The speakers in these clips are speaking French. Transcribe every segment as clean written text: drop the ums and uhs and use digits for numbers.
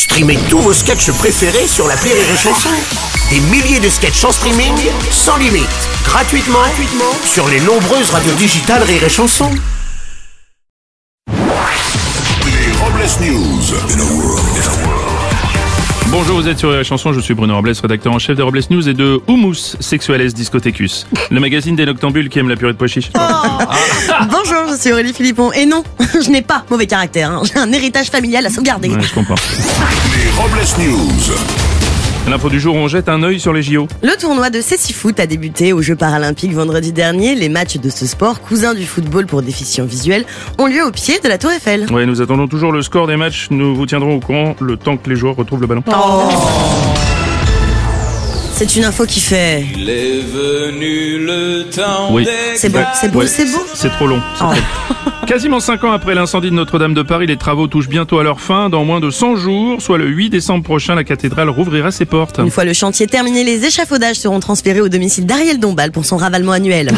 Streamez tous vos sketchs préférés sur l'appli Rire et Chanson. Des milliers de sketchs en streaming, sans limite, gratuitement sur les nombreuses radios digitales Rire et Chanson. Les Robles News. Bonjour, vous êtes sur Rire et Chanson, je suis Bruno Robles, rédacteur en chef des Robles News et de Humus Sexuales Discothecus, le magazine des noctambules qui aiment la purée de pois chiches. Bonjour, je suis Aurélie Philippon. Et non, je n'ai pas mauvais caractère, hein. J'ai un héritage familial à sauvegarder. Ouais, je comprends. Les Robles News. L'info du jour, on jette un œil sur les JO. Le tournoi de Cécifoot a débuté aux Jeux Paralympiques vendredi dernier. Les matchs de ce sport, cousin du football pour déficients visuels, ont lieu au pied de la Tour Eiffel. Ouais, nous attendons toujours le score des matchs, nous vous tiendrons au courant le temps que les joueurs retrouvent le ballon. C'est une info qui fait... Il est venu le temps Oui. C'est beau, c'est beau, Ouais, c'est beau. C'est trop long. c'est trop long. Quasiment 5 ans après l'incendie de Notre-Dame de Paris, les travaux touchent bientôt à leur fin. Dans moins de 100 jours, soit le 8 décembre prochain, la cathédrale rouvrira ses portes. Une fois le chantier terminé, les échafaudages seront transférés au domicile d'Ariel Dombal pour son ravalement annuel.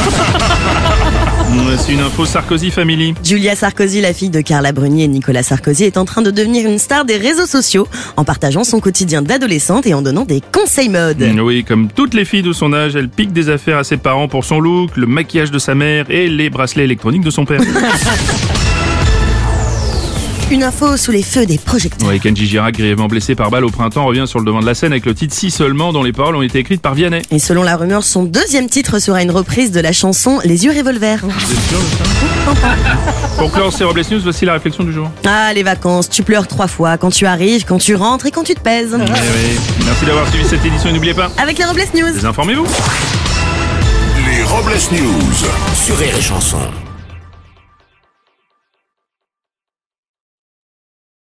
C'est une info Sarkozy Family. Julia Sarkozy, la fille de Carla Bruni et Nicolas Sarkozy, est en train de devenir une star des réseaux sociaux en partageant son quotidien d'adolescente et en donnant des conseils mode. Oui, comme toutes les filles de son âge, elle pique des affaires à ses parents pour son look, le maquillage de sa mère et les bracelets électroniques de son père. Une info sous les feux des projecteurs. Oui, Kenji Girac, grièvement blessé par balle au printemps, revient sur le devant de la scène avec le titre Si seulement, dont les paroles ont été écrites par Vianney. Et selon la rumeur, son deuxième titre sera une reprise de la chanson Les yeux revolver. Vous êtes sûr de ça ? Pour clore ces Robles News, voici la réflexion du jour. Ah, les vacances, tu pleures 3 fois, quand tu arrives, quand tu rentres et quand tu te pèses. Oui. Merci d'avoir suivi cette édition et n'oubliez pas, Avec les Robles News. désinformez-vous. Les Robles News. Sur Rire et Chanson.